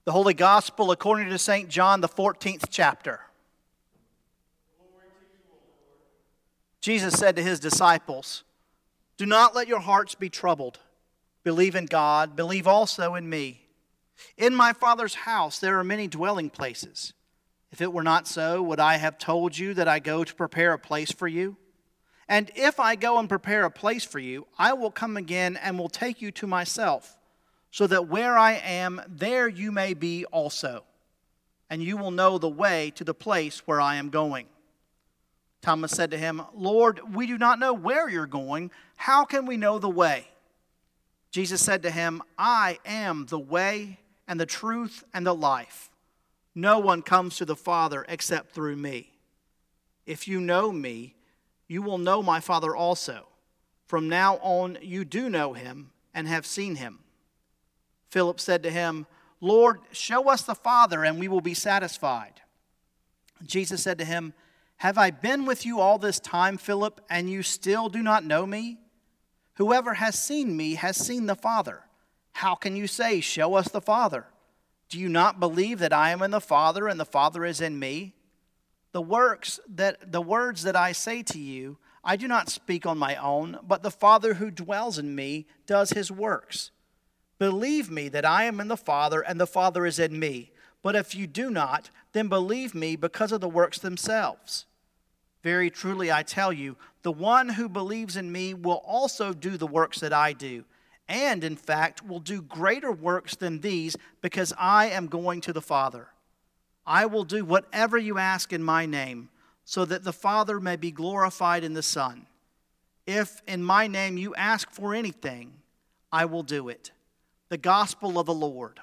The Holy Gospel according to St. John, the 14th chapter. Jesus said to his disciples, "Do not let your hearts be troubled. Believe in God, believe also in me. In my Father's house there are many dwelling places. If it were not so, would I have told you that I go to prepare a place for you? And if I go and prepare a place for you, I will come again and will take you to myself, so that where I am, there you may be also. And you will know the way to the place where I am going." Thomas said to him, "Lord, we do not know where you're going. How can we know the way?" Jesus said to him, "I am the way and the truth and the life. No one comes to the Father except through me. If you know me, you will know my Father also. From now on you do know him and have seen him." Philip said to him, "Lord, show us the Father, and we will be satisfied." Jesus said to him, "Have I been with you all this time, Philip, and you still do not know me? Whoever has seen me has seen the Father. How can you say, 'Show us the Father'? Do you not believe that I am in the Father, and the Father is in me? The words that I say to you, I do not speak on my own, but the Father who dwells in me does his works. Believe me that I am in the Father, and the Father is in me. But if you do not, then believe me because of the works themselves. Very truly I tell you, the one who believes in me will also do the works that I do, and in fact will do greater works than these, because I am going to the Father. I will do whatever you ask in my name, so that the Father may be glorified in the Son. If in my name you ask for anything, I will do it." The Gospel of the Lord.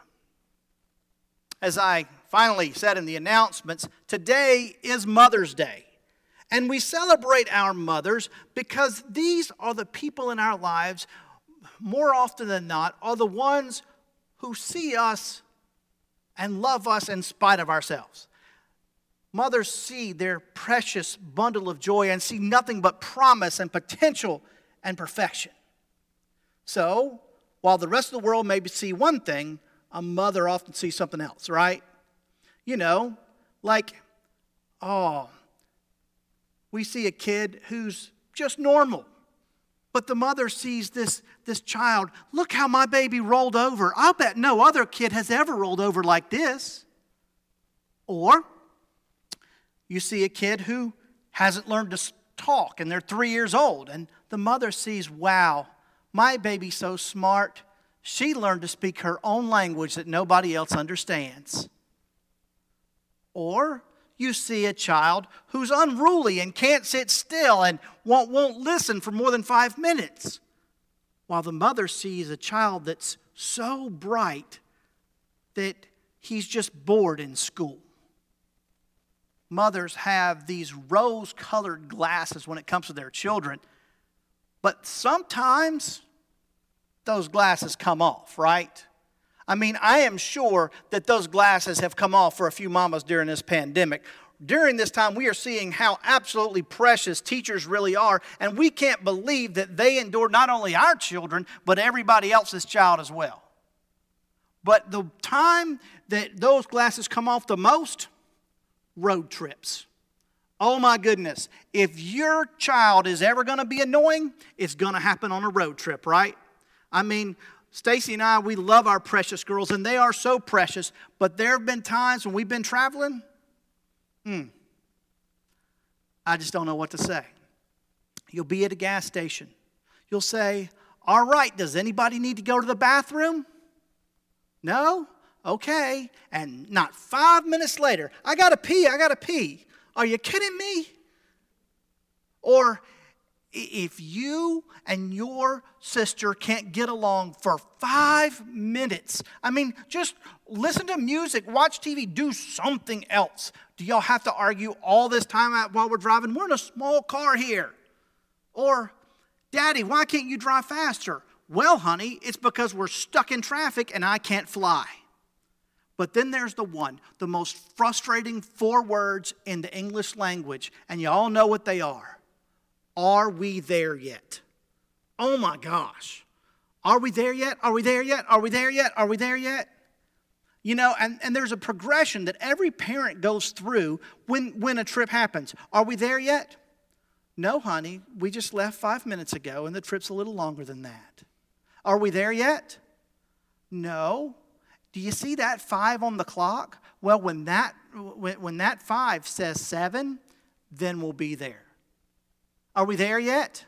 As I finally said in the announcements, today is Mother's Day. And we celebrate our mothers because these are the people in our lives, more often than not, are the ones who see us and love us in spite of ourselves. Mothers see their precious bundle of joy and see nothing but promise and potential and perfection. So, while the rest of the world may see one thing, a mother often sees something else, right? You know, like, we see a kid who's just normal. But the mother sees this child, "Look how my baby rolled over. I'll bet no other kid has ever rolled over like this." Or you see a kid who hasn't learned to talk and they're 3 years old. And the mother sees, "Wow, my baby's so smart. She learned to speak her own language that nobody else understands." Or you see a child who's unruly and can't sit still and won't listen for more than 5 minutes, while the mother sees a child that's so bright that he's just bored in school. Mothers have these rose-colored glasses when it comes to their children, but sometimes those glasses come off, right? I mean, I am sure that those glasses have come off for a few mamas during this pandemic. During this time, we are seeing how absolutely precious teachers really are, and we can't believe that they endure not only our children, but everybody else's child as well. But the time that those glasses come off the most, road trips. Oh my goodness, if your child is ever going to be annoying, it's going to happen on a road trip, right? I mean, Stacy and I, we love our precious girls, and they are so precious, but there have been times when we've been traveling, I just don't know what to say. You'll be at a gas station. You'll say, "All right, does anybody need to go to the bathroom?" No? Okay. And not 5 minutes later, I gotta pee. Are you kidding me? Or if you and your sister can't get along for 5 minutes, I mean, just listen to music, watch TV, do something else. Do y'all have to argue all this time while we're driving? We're in a small car here. Or, "Daddy, why can't you drive faster?" "Well, honey, it's because we're stuck in traffic and I can't fly." But then there's the most frustrating 4 words in the English language, and you all know what they are. Are we there yet? Oh my gosh. Are we there yet? Are we there yet? Are we there yet? Are we there yet? And there's a progression that every parent goes through when a trip happens. Are we there yet? No, honey, we just left 5 minutes ago and the trip's a little longer than that. Are we there yet? No. Do you see that 5 on the clock? Well, when that 5 says 7, then we'll be there. Are we there yet?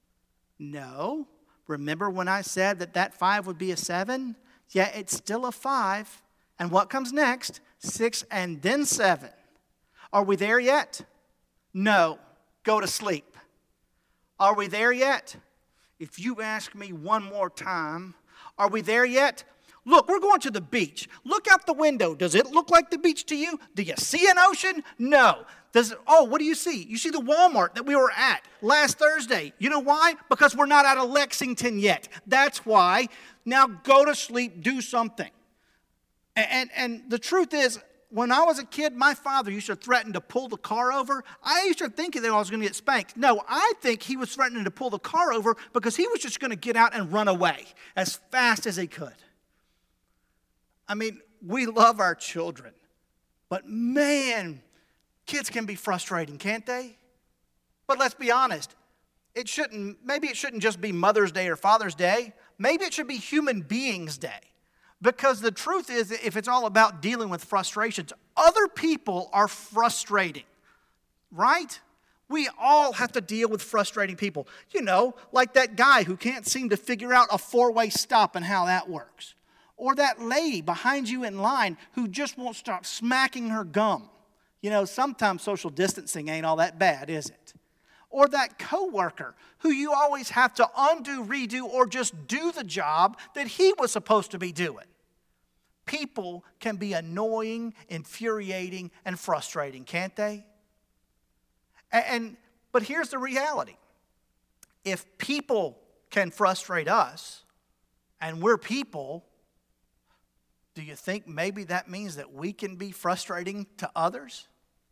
No. Remember when I said that 5 would be a 7? Yeah, it's still a 5. And what comes next? 6 and then 7. Are we there yet? No. Go to sleep. Are we there yet? If you ask me one more time, are we there yet? Look, we're going to the beach. Look out the window. Does it look like the beach to you? Do you see an ocean? No. What do you see? You see the Walmart that we were at last Thursday. You know why? Because we're not out of Lexington yet. That's why. Now go to sleep, do something. And the truth is, when I was a kid, my father used to threaten to pull the car over. I used to think that I was going to get spanked. No, I think he was threatening to pull the car over because he was just going to get out and run away as fast as he could. I mean, we love our children, but man, kids can be frustrating, can't they? But let's be honest. Maybe it shouldn't just be Mother's Day or Father's Day. Maybe it should be Human Beings Day. Because the truth is, if it's all about dealing with frustrations, other people are frustrating, right? We all have to deal with frustrating people. Like that guy who can't seem to figure out a 4-way stop and how that works. Or that lady behind you in line who just won't stop smacking her gum. Sometimes social distancing ain't all that bad, is it? Or that coworker who you always have to undo, redo, or just do the job that he was supposed to be doing. People can be annoying, infuriating, and frustrating, can't they? But here's the reality. If people can frustrate us, and we're people, do you think maybe that means that we can be frustrating to others?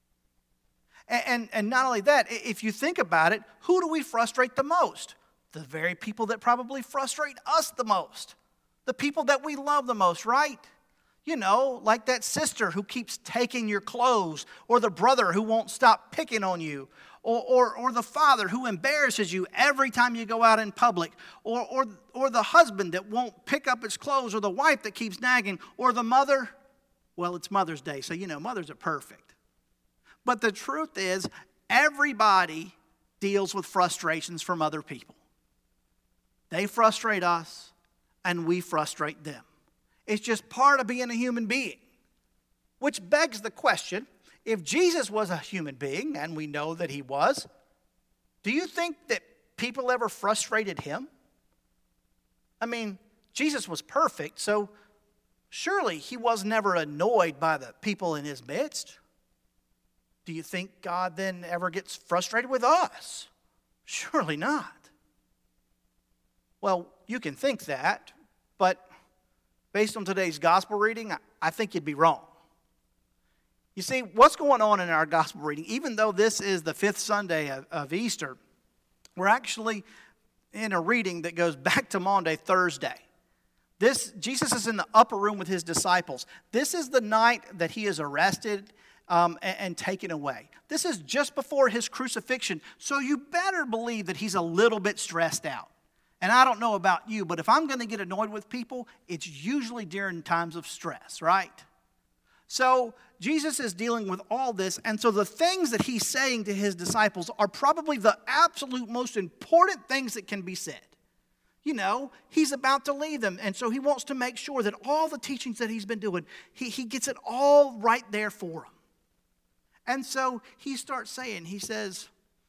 And not only that, if you think about it, who do we frustrate the most? The very people that probably frustrate us the most. The people that we love the most, right? Like that sister who keeps taking your clothes, or the brother who won't stop picking on you, or the father who embarrasses you every time you go out in public, or the husband that won't pick up his clothes, or the wife that keeps nagging, or the mother. Well, it's Mother's Day, so mothers are perfect. But the truth is, everybody deals with frustrations from other people. They frustrate us, and we frustrate them. It's just part of being a human being. Which begs the question, if Jesus was a human being, and we know that he was, do you think that people ever frustrated him? I mean, Jesus was perfect, so surely he was never annoyed by the people in his midst. Do you think God then ever gets frustrated with us? Surely not. Well, you can think that, but based on today's gospel reading, I think you'd be wrong. You see, what's going on in our gospel reading, even though this is the 5th Sunday of Easter, we're actually in a reading that goes back to Maundy, Thursday. Jesus is in the upper room with his disciples. This is the night that he is arrested and taken away. This is just before his crucifixion, so you better believe that he's a little bit stressed out. And I don't know about you, but if I'm going to get annoyed with people, it's usually during times of stress, right? So Jesus is dealing with all this, and so the things that he's saying to his disciples are probably the absolute most important things that can be said. He's about to leave them, and so he wants to make sure that all the teachings that he's been doing, he gets it all right there for them. And so he starts saying, he says,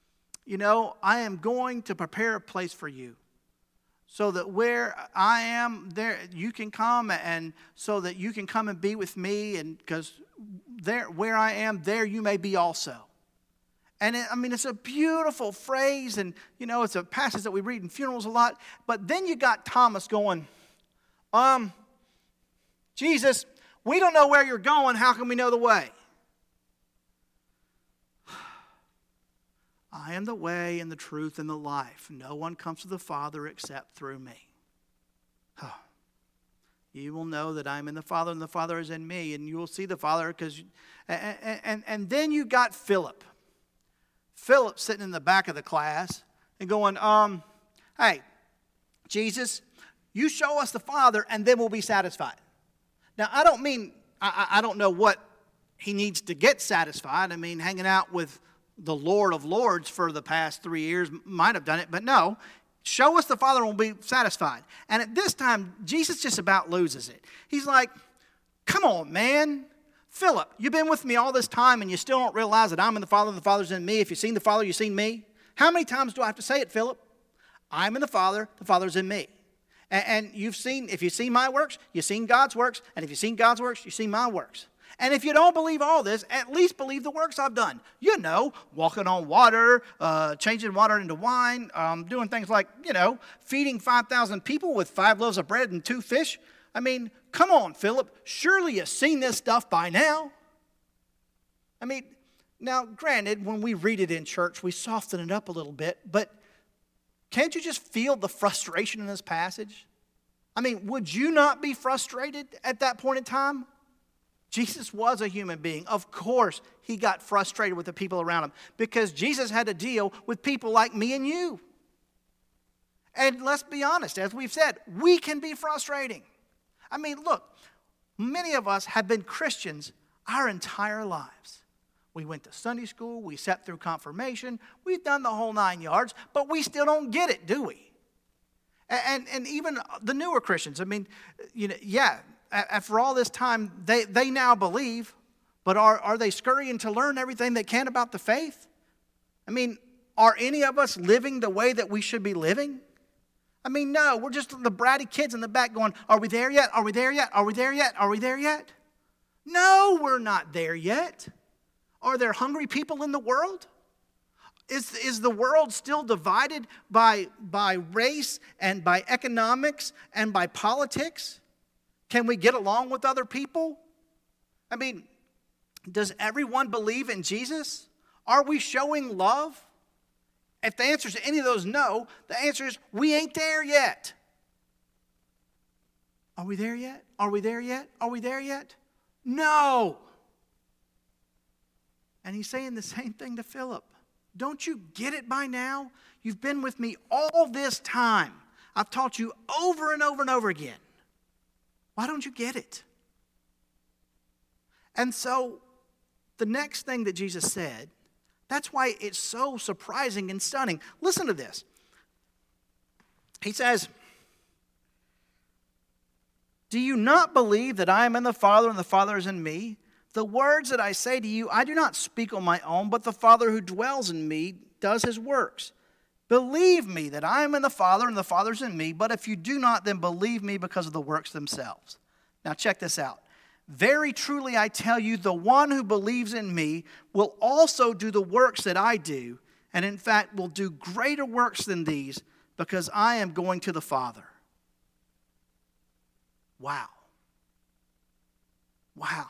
I am going to prepare a place for you, so that where I am, there you can come, and so that you can come and be with me, and because there, where I am, there you may be also. And it's a beautiful phrase, and it's a passage that we read in funerals a lot. But then you got Thomas going, Jesus, we don't know where you're going. How can we know the way? I am the way and the truth and the life. No one comes to the Father except through me. you will know that I'm in the Father and the Father is in me, and you will see the Father. And then you got Philip. Philip sitting in the back of the class and going, hey, Jesus, you show us the Father and then we'll be satisfied. Now, I don't mean, I don't know what he needs to get satisfied. I mean, hanging out with the Lord of Lords for the past 3 years might have done it, but no. Show us the Father and we'll be satisfied. And at this time, Jesus just about loses it. He's like, come on, man. Philip, you've been with me all this time and you still don't realize that I'm in the Father and the Father's in me. If you've seen the Father, you've seen me. How many times do I have to say it, Philip? I'm in the Father's in me. And if you've seen my works, you've seen God's works. And if you've seen God's works, you've seen my works. And if you don't believe all this, at least believe the works I've done. You know, walking on water, changing water into wine, doing things like, feeding 5,000 people with 5 loaves of bread and 2 fish. I mean, come on, Philip. Surely you've seen this stuff by now. I mean, now, granted, when we read it in church, we soften it up a little bit. But can't you just feel the frustration in this passage? I mean, would you not be frustrated at that point in time? Jesus was a human being. Of course, he got frustrated with the people around him because Jesus had to deal with people like me and you. And let's be honest, as we've said, we can be frustrating. I mean, look, many of us have been Christians our entire lives. We went to Sunday school, we sat through confirmation, we've done the whole 9 yards, but we still don't get it, do we? And even the newer Christians, I mean, after all this time, they now believe, but are they scurrying to learn everything they can about the faith? I mean, are any of us living the way that we should be living? I mean, no, we're just the bratty kids in the back going, are we there yet? Are we there yet? Are we there yet? Are we there yet? No, we're not there yet. Are there hungry people in the world? Is the world still divided by race and by economics and by politics? Can we get along with other people? I mean, does everyone believe in Jesus? Are we showing love? If the answer to any of those no, the answer is we ain't there yet. Are we there yet? Are we there yet? Are we there yet? No. And he's saying the same thing to Philip. Don't you get it by now? You've been with me all this time. I've taught you over and over and over again. Why don't you get it? And so the next thing that Jesus said, that's why it's so surprising and stunning. Listen to this. He says, do you not believe that I am in the Father and the Father is in me? The words that I say to you, I do not speak on my own, but the Father who dwells in me does his works. Believe me that I am in the Father and the Father is in me, but if you do not, then believe me because of the works themselves. Now check this out. Very truly I tell you, the one who believes in me will also do the works that I do, and in fact will do greater works than these, because I am going to the Father. Wow. Wow.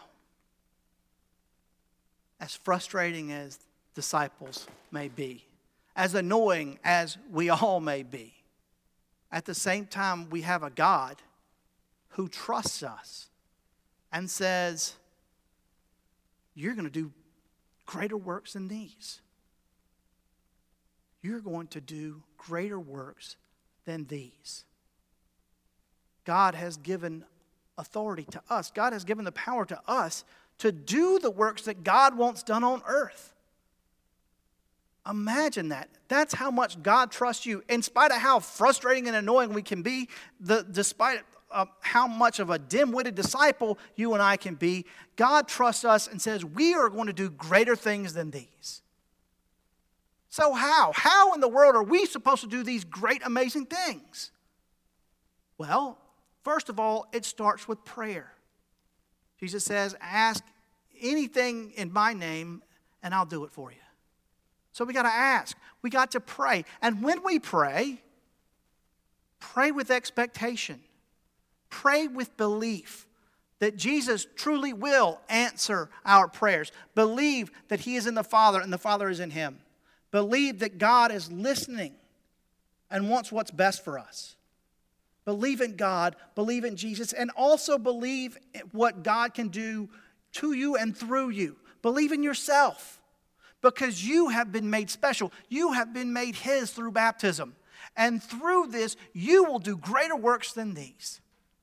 As frustrating as disciples may be, as annoying as we all may be, at the same time we have a God who trusts us and says, you're going to do greater works than these. You're going to do greater works than these. God has given authority to us. God has given the power to us to do the works that God wants done on earth. Imagine that. That's how much God trusts you. In spite of how frustrating and annoying we can be, despite how much of a dim-witted disciple you and I can be, God trusts us and says, we are going to do greater things than these. So how? How in the world are we supposed to do these great, amazing things? Well, first of all, it starts with prayer. Jesus says, ask anything in my name and I'll do it for you. So we got to ask. We got to pray. And when we pray with expectation. Pray with belief that Jesus truly will answer our prayers. Believe that he is in the Father and the Father is in him. Believe that God is listening and wants what's best for us. Believe in God, believe in Jesus, and also believe in what God can do to you and through you. Believe in yourself, because you have been made special. You have been made His through baptism. And through this, you will do greater works than these.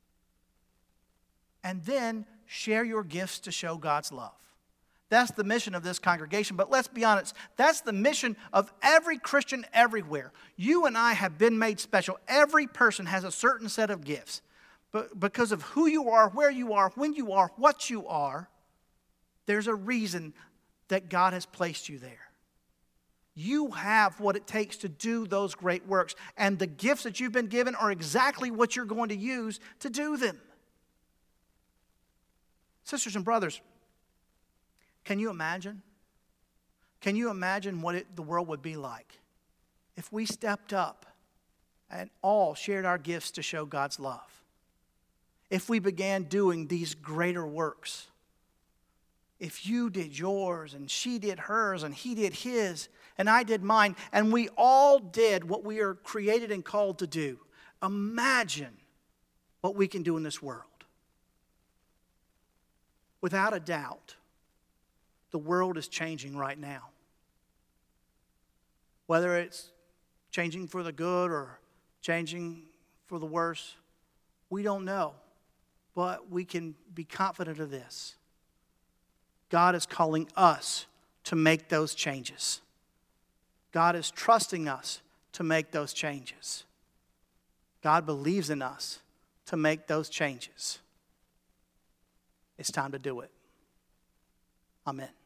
And then share your gifts to show God's love. That's the mission of this congregation. But let's be honest, that's the mission of every Christian everywhere. You and I have been made special. Every person has a certain set of gifts. But because of who you are, where you are, when you are, what you are, there's a reason that God has placed you there. You have what it takes to do those great works. And the gifts that you've been given are exactly what you're going to use to do them. Sisters and brothers, can you imagine? Can you imagine what the world would be like if we stepped up and all shared our gifts to show God's love? If we began doing these greater works? If you did yours and she did hers and he did his and I did mine and we all did what we are created and called to do, imagine what we can do in this world. Without a doubt, the world is changing right now. Whether it's changing for the good or changing for the worse, we don't know. But we can be confident of this. God is calling us to make those changes. God is trusting us to make those changes. God believes in us to make those changes. It's time to do it. Amen.